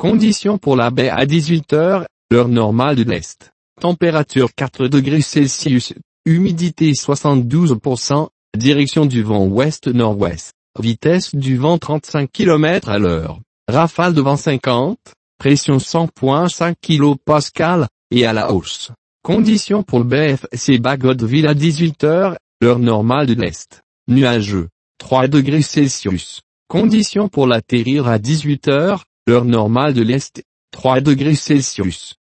Conditions pour la baie à 18 heures, l'heure normale de l'Est. Température 4 degrés Celsius, humidité 72%, direction du vent ouest-nord-ouest, vitesse du vent 35 km à l'heure, rafale de vent 50, pression 100.5 kPa, et à la hausse. Conditions pour le BFC Bagotville à 18 heures, l'heure normale de l'Est. Nuageux, 3 degrés Celsius. Conditions pour l'atterrir à 18 heures, l'heure normale de l'Est, 3 degrés Celsius.